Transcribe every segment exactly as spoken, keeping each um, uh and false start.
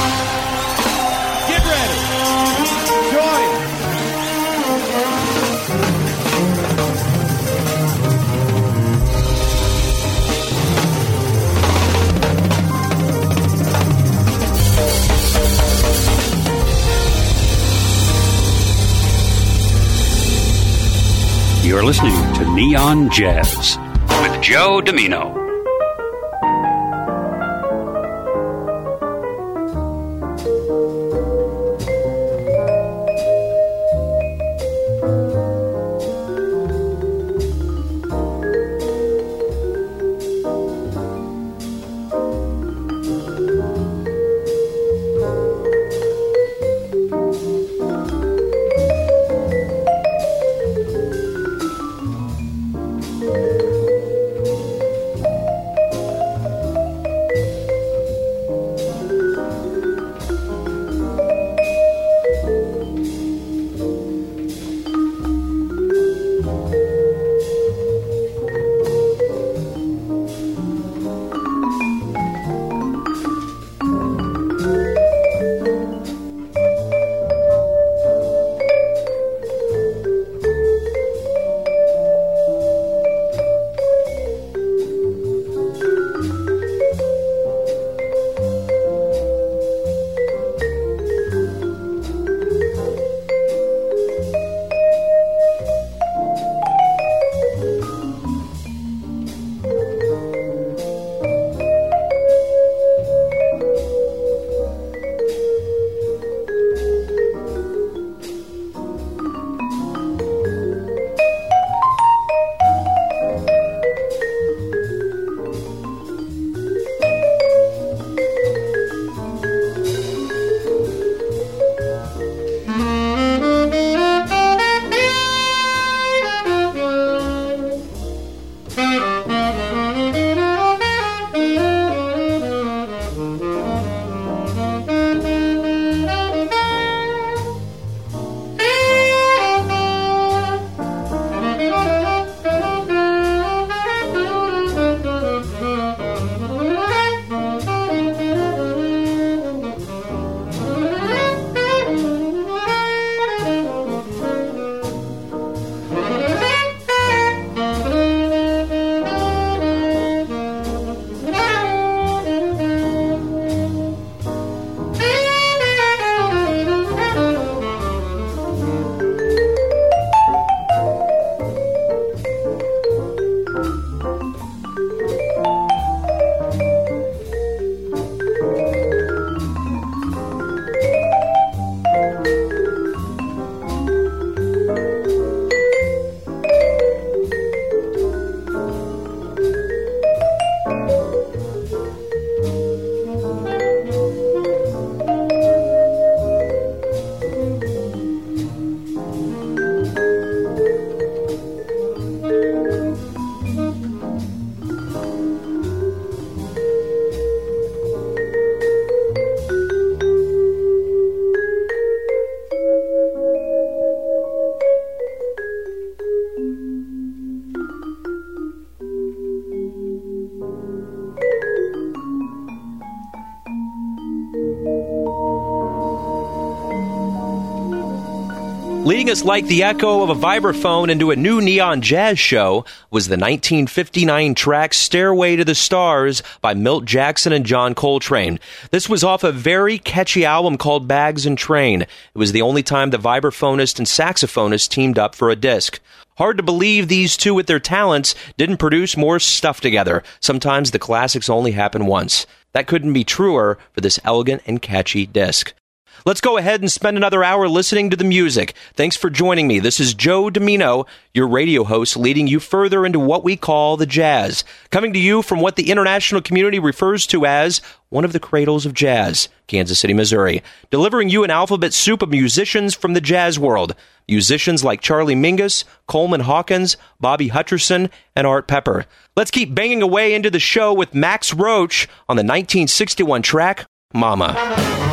Get ready. Join. You're listening to Neon Jazz with Joe Domino. Leading us like the echo of a vibraphone into a new neon jazz show was the nineteen fifty-nine track Stairway to the Stars by Milt Jackson and John Coltrane. This was off a very catchy album called Bags and Train. It was the only time the vibraphonist and saxophonist teamed up for a disc. Hard to believe these two with their talents didn't produce more stuff together. Sometimes the classics only happen once. That couldn't be truer for this elegant and catchy disc. Let's go ahead and spend another hour listening to the music. Thanks for joining me. This is Joe Domino, your radio host, leading you further into what we call the jazz. Coming to you from what the international community refers to as one of the cradles of jazz, Kansas City, Missouri. Delivering you an alphabet soup of musicians from the jazz world. Musicians like Charlie Mingus, Coleman Hawkins, Bobby Hutcherson, and Art Pepper. Let's keep banging away into the show with Max Roach on the nineteen sixty-one track, Mama.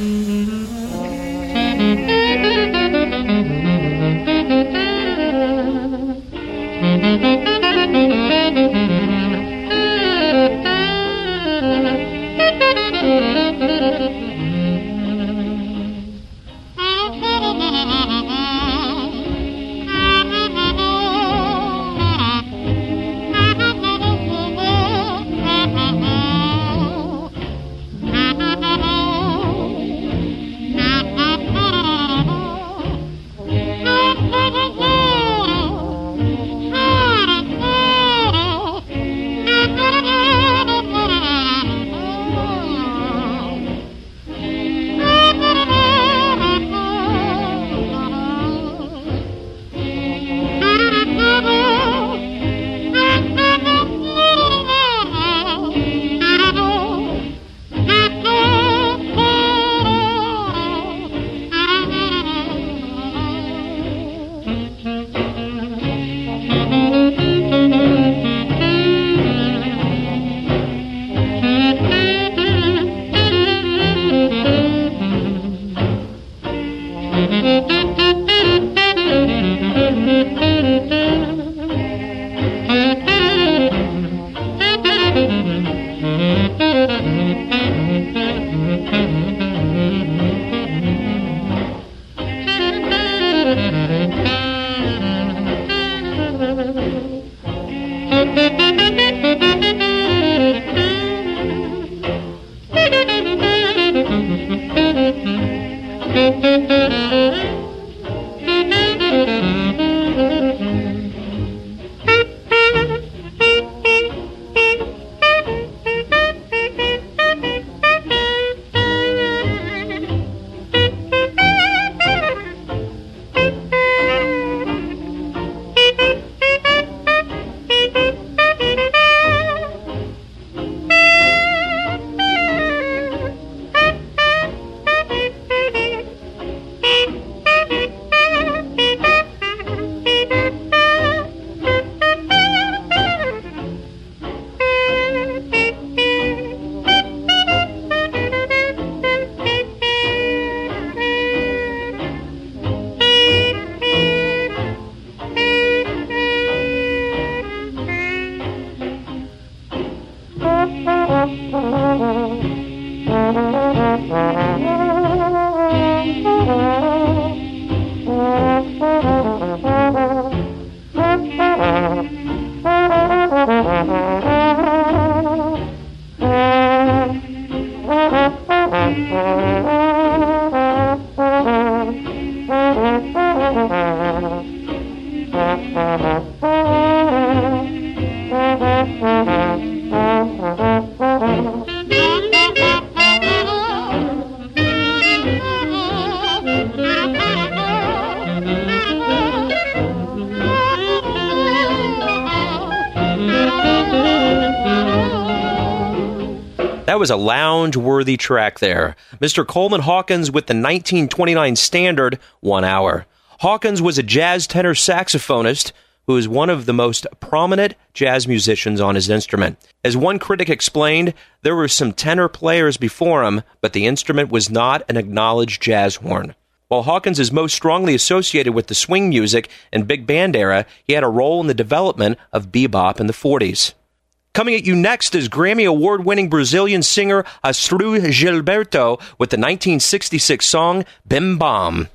That was a lounge-worthy track there. Mister Coleman Hawkins with the nineteen twenty-nine standard, One Hour. Hawkins was a jazz tenor saxophonist who is one of the most prominent jazz musicians on his instrument. As one critic explained, there were some tenor players before him, but the instrument was not an acknowledged jazz horn. While Hawkins is most strongly associated with the swing music and big band era, he had a role in the development of bebop in the forties. Coming at you next is Grammy Award-winning Brazilian singer Astrud Gilberto with the nineteen sixty-six song Bim Bom.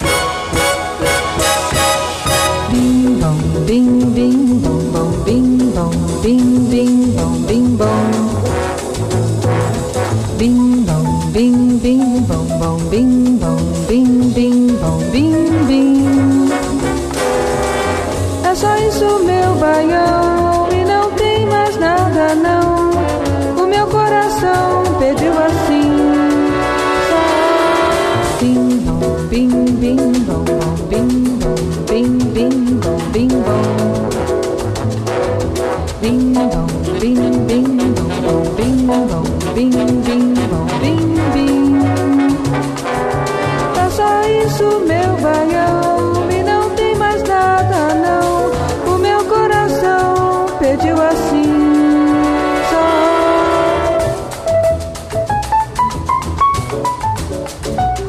Bing bong, bing bing bong bong, bing bong, bing bing bong, bing bong. Bing bong, bing bing bong bong, bing bong, bing bing bong, bing bing. É só isso, meu baião, e não tem mais nada não. O meu coração pediu assim. Só bing bong, bing bing bong bong, bing bong, bing bing bong, bing bong. Bing bong, bing bing bong bong, bing bong, bing bing bong, bing bing. É só isso, meu baião, e não tem mais nada não. O meu coração pediu assim. Só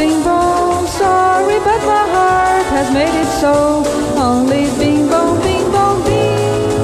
bing bong, sorry, but my heart has made it so. Only bing bong, bing bong, bing.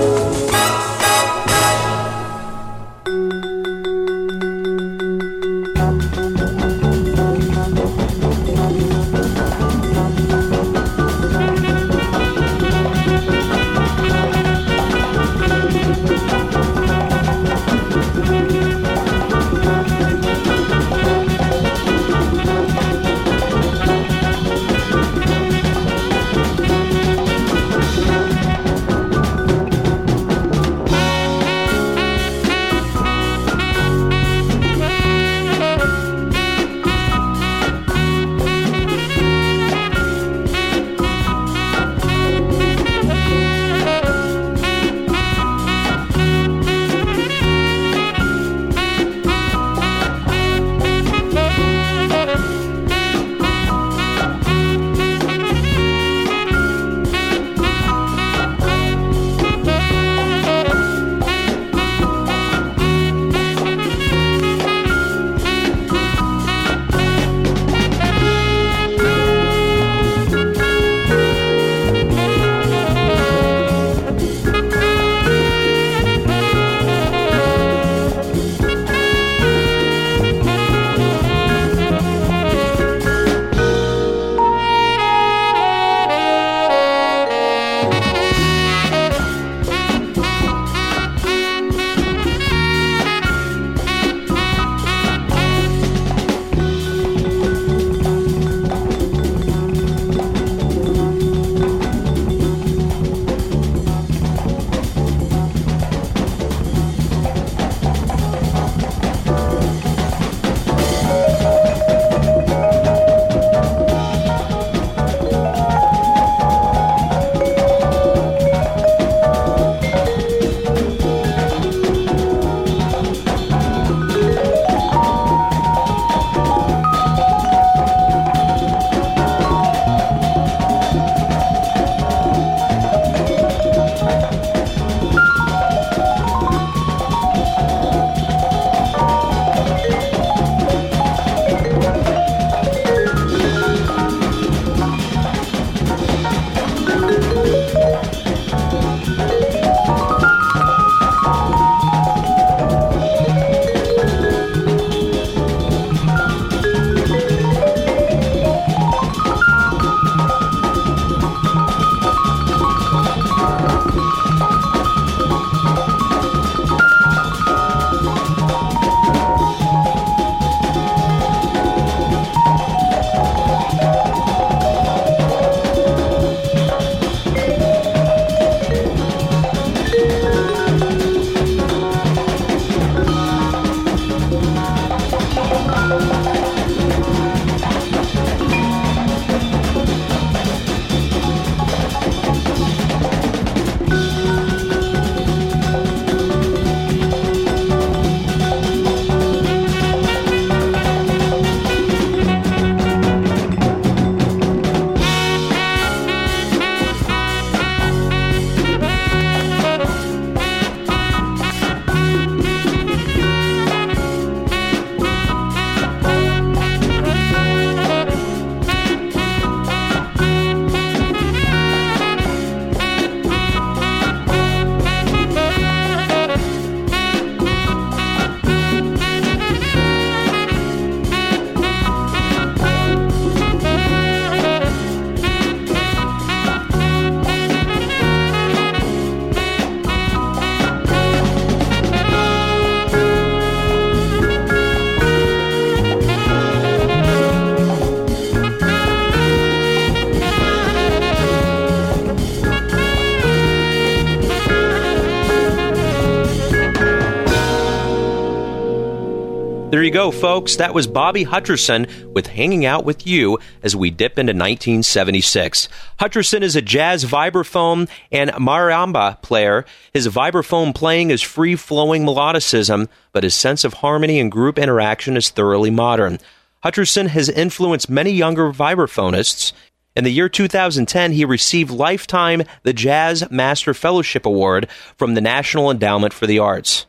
There you go, folks. That was Bobby Hutcherson with Hanging Out With You as we dip into nineteen seventy-six. Hutcherson is a jazz vibraphone and marimba player. His vibraphone playing is free-flowing melodicism, but his sense of harmony and group interaction is thoroughly modern. Hutcherson has influenced many younger vibraphonists. In the year two thousand ten, he received Lifetime the Jazz Master Fellowship Award from the National Endowment for the Arts.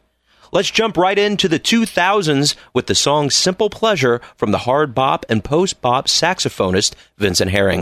Let's jump right into the two thousands with the song Simple Pleasure from the hard bop and post-bop saxophonist Vincent Herring.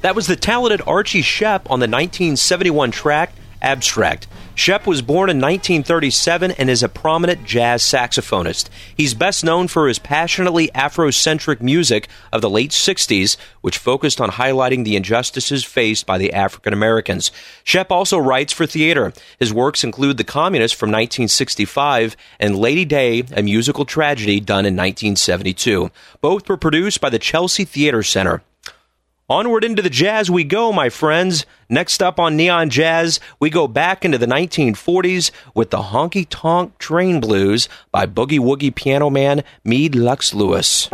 That was the talented Archie Shepp on the nineteen seventy-one track, Abstract. Shepp was born in nineteen thirty-seven and is a prominent jazz saxophonist. He's best known for his passionately Afrocentric music of the late sixties, which focused on highlighting the injustices faced by the African Americans. Shepp also writes for theater. His works include The Communist from nineteen sixty-five and Lady Day, a musical tragedy done in nineteen seventy-two. Both were produced by the Chelsea Theater Center. Onward into the jazz we go, my friends. Next up on Neon Jazz, we go back into the nineteen forties with the Honky Tonk Train Blues by Boogie Woogie piano man Meade Lux Lewis.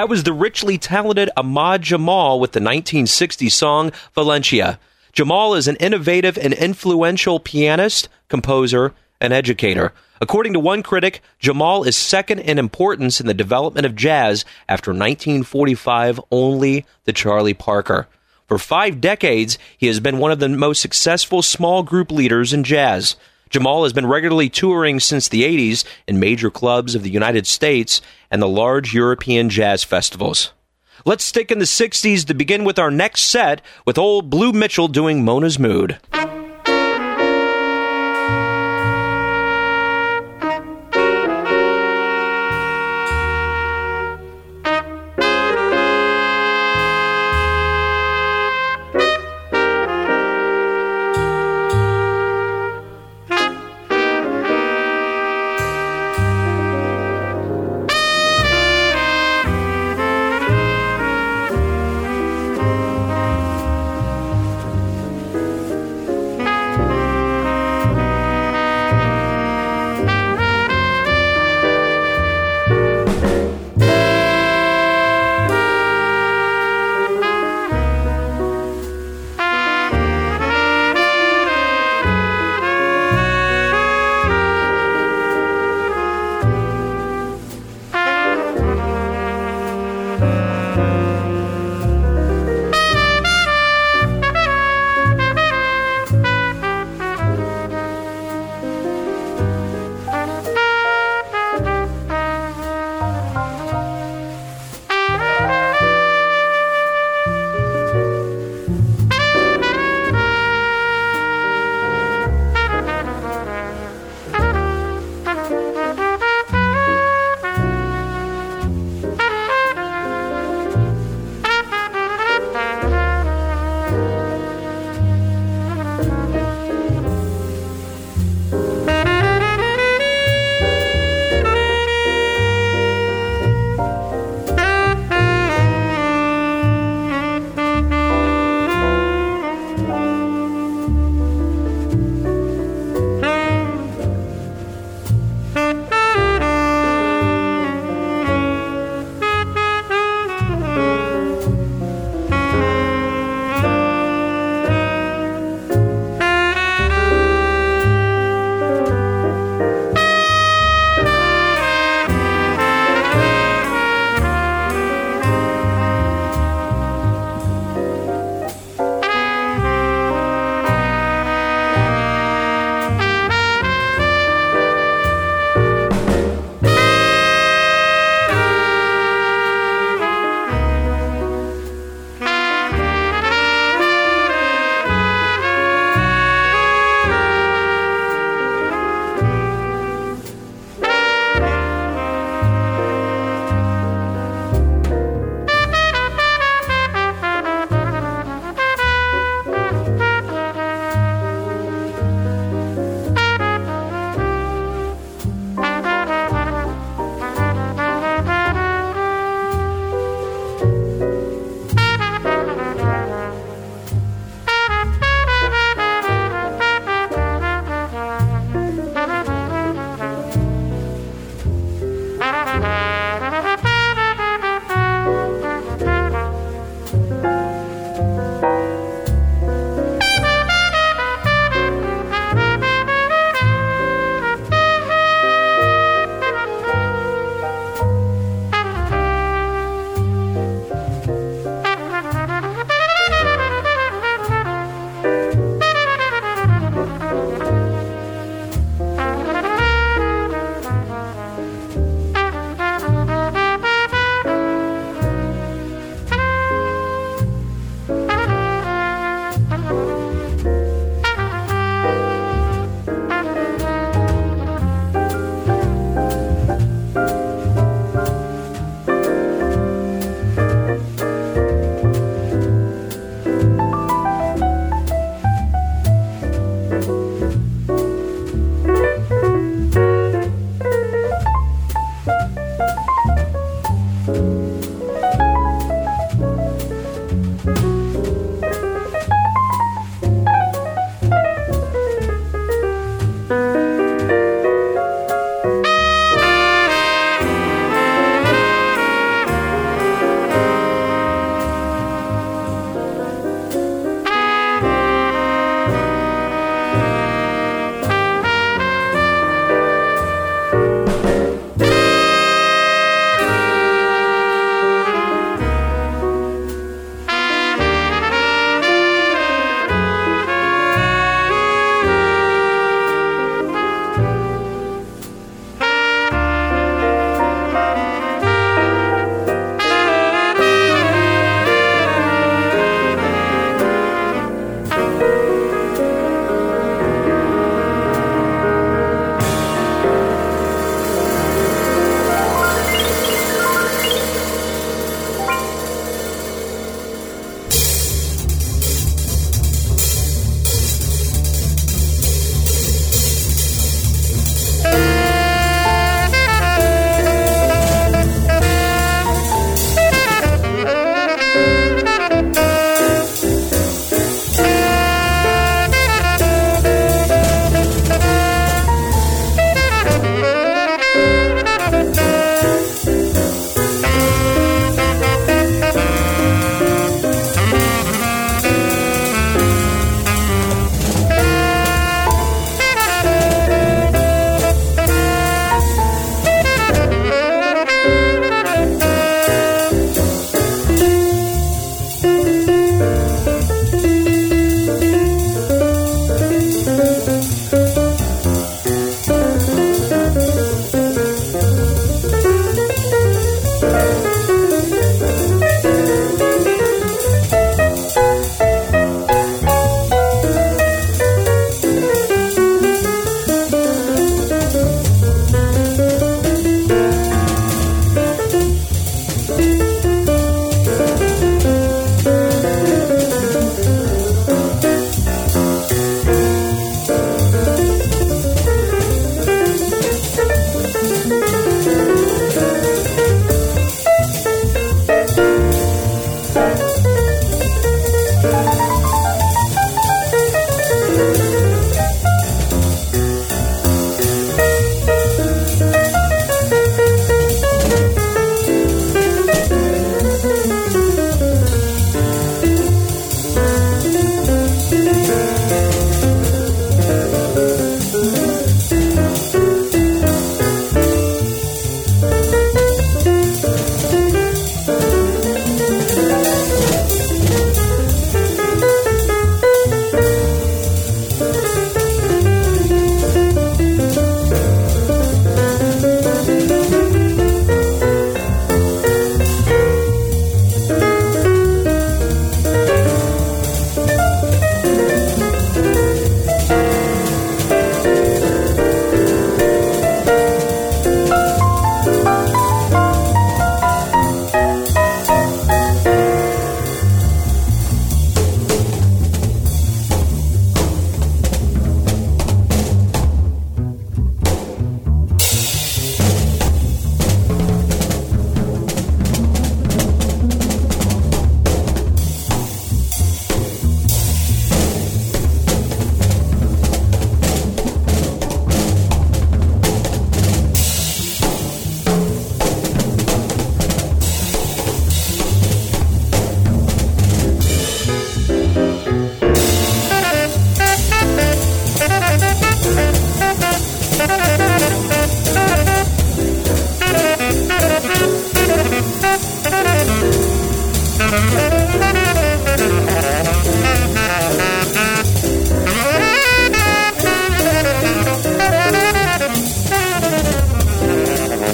That was the richly talented Ahmad Jamal with the nineteen sixty song Valencia. Jamal is an innovative and influential pianist, composer, and educator. According to one critic, Jamal is second in importance in the development of jazz after nineteen forty-five only the Charlie Parker. For five decades, he has been one of the most successful small group leaders in jazz. Jamal has been regularly touring since the eighties in major clubs of the United States and the large European jazz festivals. Let's stick in the sixties to begin with our next set with old Blue Mitchell doing Mona's Mood.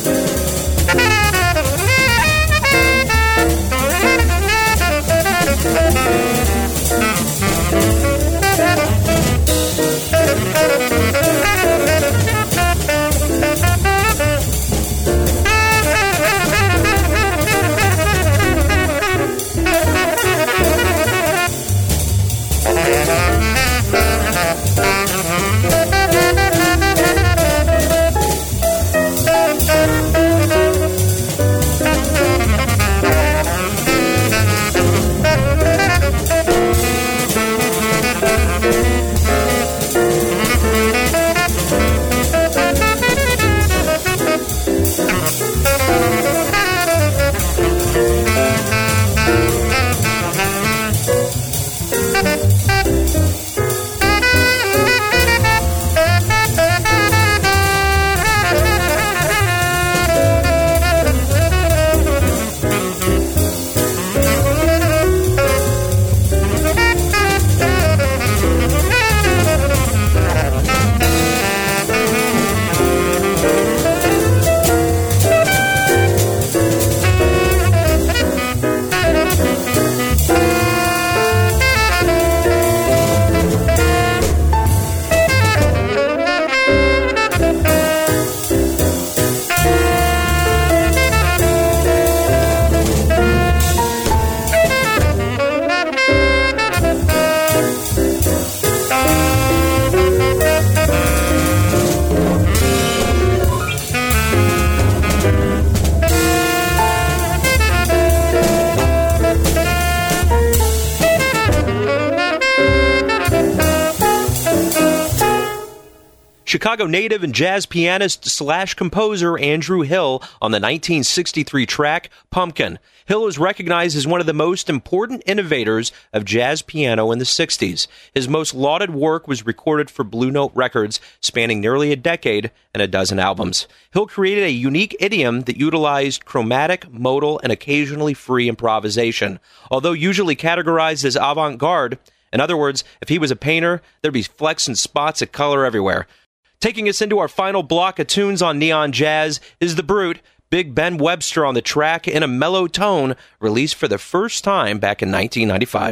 Chicago native and jazz pianist slash composer Andrew Hill on the nineteen sixty-three track Pumpkin. Hill is recognized as one of the most important innovators of jazz piano in the sixties. His most lauded work was recorded for Blue Note Records, spanning nearly a decade and a dozen albums. Hill created a unique idiom that utilized chromatic, modal, and occasionally free improvisation. Although usually categorized as avant-garde, in other words, if he was a painter, there'd be flecks and spots of color everywhere. Taking us into our final block of tunes on Neon Jazz is The Brute, Big Ben Webster on the track in a mellow tone, released for the first time back in nineteen ninety-five.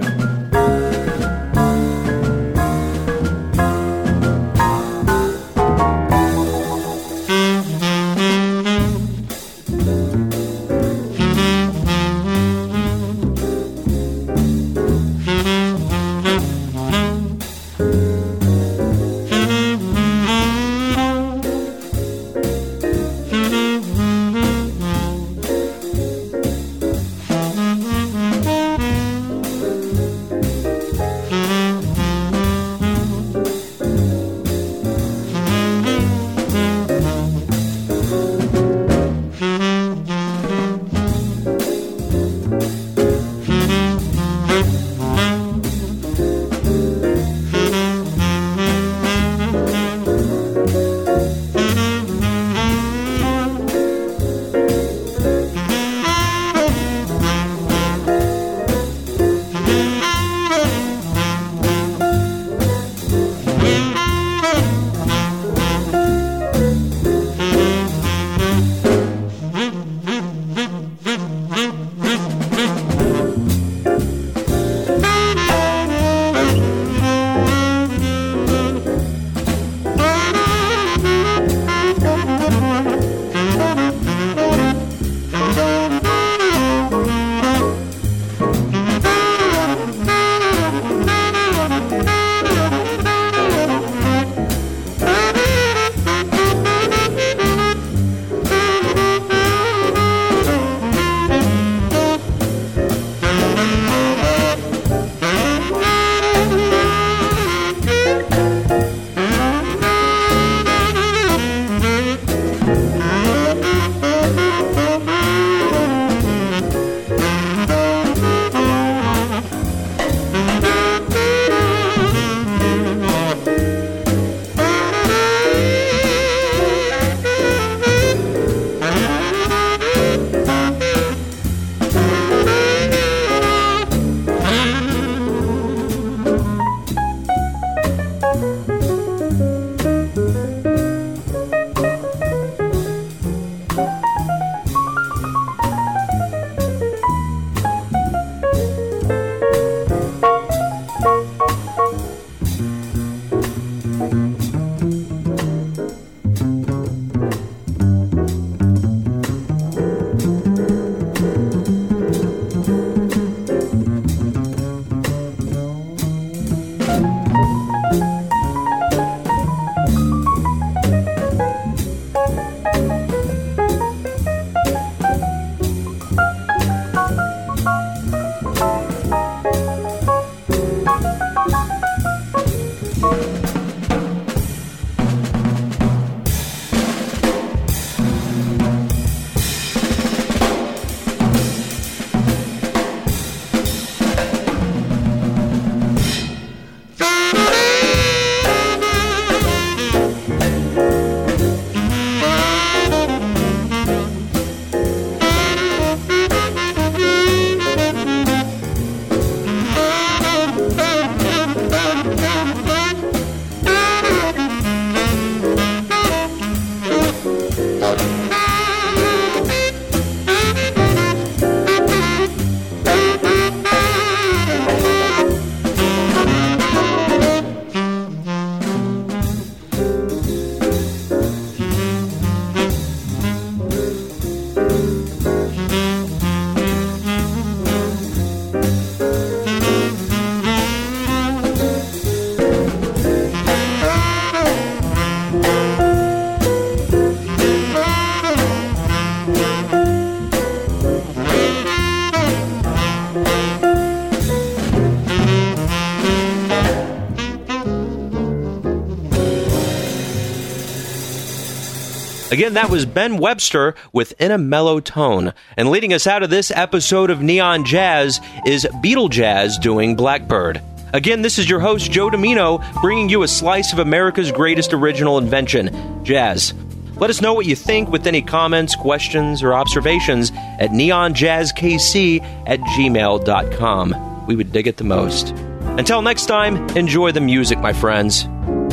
Again, that was Ben Webster with In a Mellow Tone. And leading us out of this episode of Neon Jazz is Beatle Jazz doing Blackbird. Again, this is your host, Joe Domino, bringing you a slice of America's greatest original invention, jazz. Let us know what you think with any comments, questions, or observations at neonjazzkc at gmail dot com. We would dig it the most. Until next time, enjoy the music, my friends.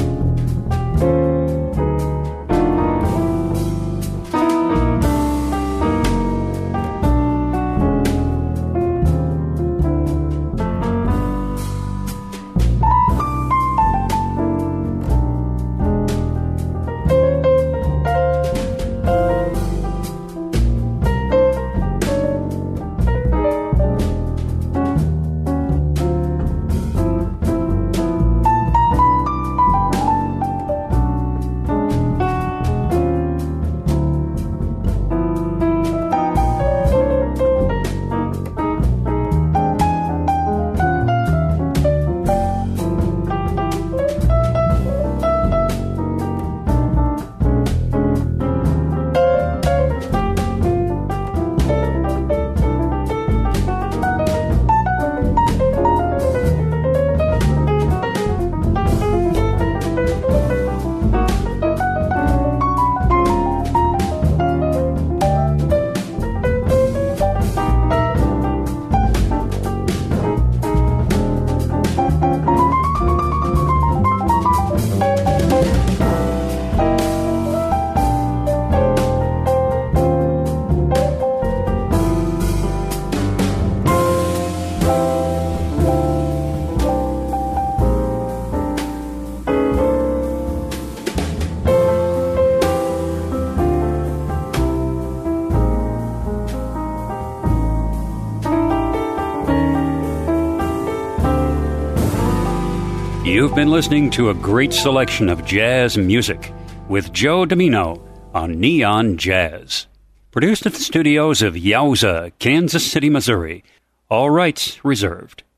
You've been listening to a great selection of jazz music with Joe Domino on Neon Jazz. Produced at the studios of Yowza, Kansas City, Missouri. All rights reserved.